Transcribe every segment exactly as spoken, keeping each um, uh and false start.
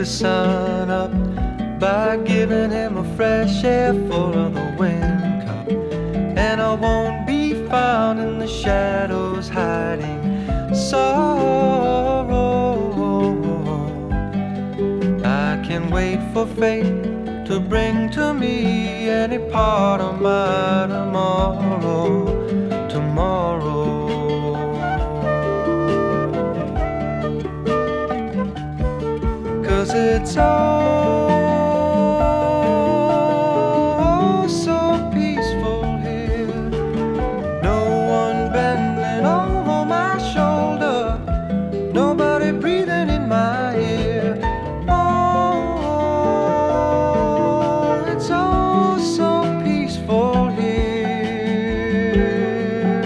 the sun up by giving him a fresh air full of the wind cup. And I won't be found in the shadows hiding sorrow. I can wait for fate to bring to me any part of my tomorrow, tomorrow. 'Cause it's all so peaceful here. No one bending over my shoulder, nobody breathing in my ear. Oh, it's all so peaceful here.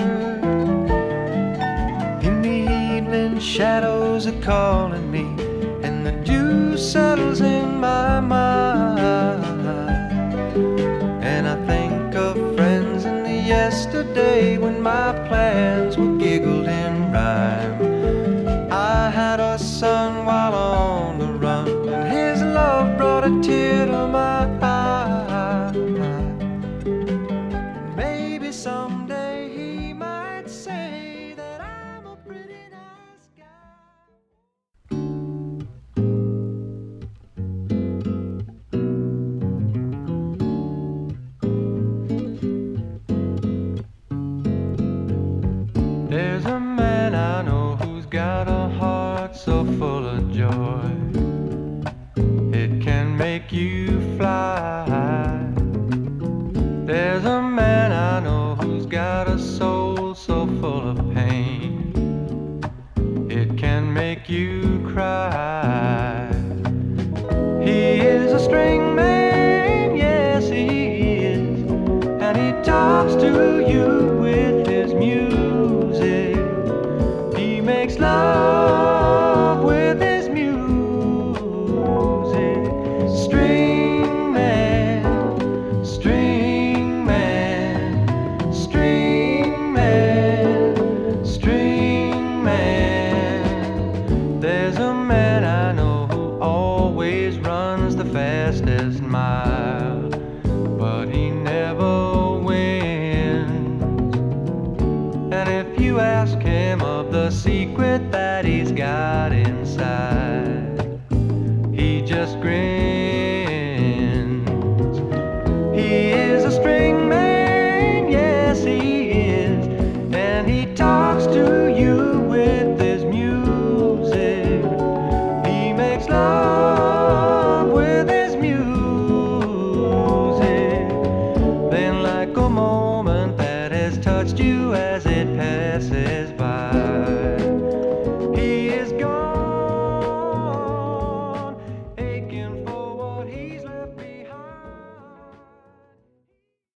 In the evening, shadows are calling me, and the dew settles in my mind. And I think of friends in the yesterday when my plans were giggled in rhyme. I had a son while on the run, and his love brought a tear to my eye. Maybe someday he might say that I'm a pretty nice guy. There's a man I know who's got a heart so full of joy, it can make you fly. There's a man I know who's got a soul so full of pain, it can make you cry. He is a string man, yes he is, and he talks to you with his music. He makes love with his music. String man, string man, string man, string man. There's a man I know who always runs the fastest mile, but he never wins. And if you ask him of the secret that he's got inside, he just grins. He is a string man, yes he is, and he talks to you with his music. He makes love with his music. Then like a moment that has touched you as it passes by,